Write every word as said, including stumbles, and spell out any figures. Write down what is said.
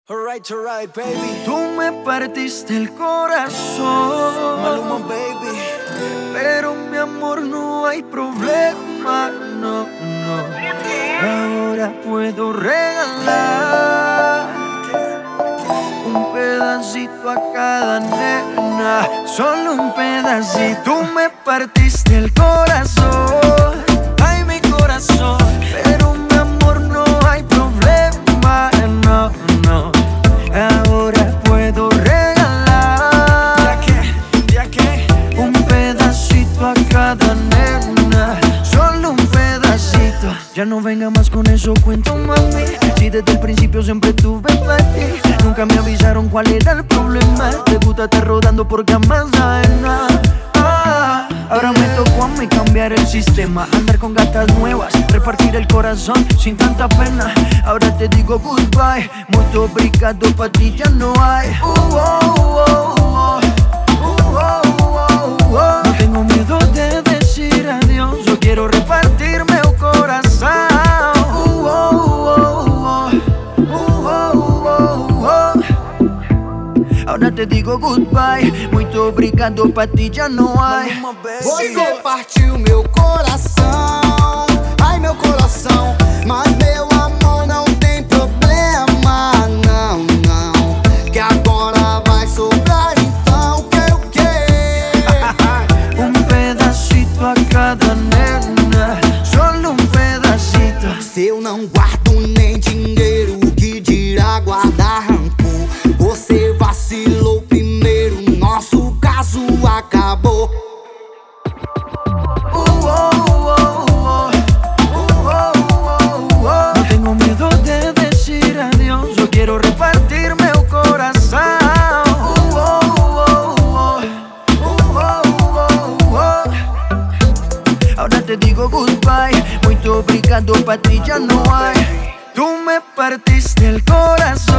Alright, alright, baby. Tú me partiste el corazón, Maluma, baby. pero mi amor no hay problema, no, no. Ahora puedo regalar un pedacito a cada nena, solo un pedacito. Tú me partiste el corazón, ay mi corazón, pero mi amor no hay problema, no, no. Ahora puedo regalar ¿Ya qué? ¿Ya qué? un pedacito a cada nena, solo un pedacito. Ya no venga más con eso, cuento, mami. Si desde el principio siempre tuve para ti, nunca me avisaron cuál era el problema. Te gusta estar rodando por camas ajenas. Ah, ahora me tocó a mí cambiar el sistema, andar con gatas nuevas, repartir el corazón sin tanta pena. Ahora te digo goodbye, muito obrigado, pa' ti ya no hay. Uh, oh, oh, oh. Uh, oh, oh, oh. No tengo miedo de decir adiós, yo quiero repartirme el corazón. Uh, oh, oh, oh. Uh, oh, oh, oh. Ahora te digo goodbye, muito obrigado, pa' ti já não hay. Maluma, baby. Você partiu meu coração, ai meu coração. Mas meu amor não tem problema, não, não. Que agora vai sobrar, então quero o quê? Un pedacito a cada nena, solo un pedacito. Se eu não guardo nem dinheiro, que dirá guardar rancor? Você vacilou primeiro, nosso caso acabou. Uh, oh, oh, oh. Uh, oh, oh, oh. No tengo miedo de decir adiós, yo quiero repartirme el corazón. Uh, oh, oh, oh. Uh, oh, oh, oh. Ahora te digo goodbye, muito obrigado, pa' ti ya no hay. Tú me partiste el corazón.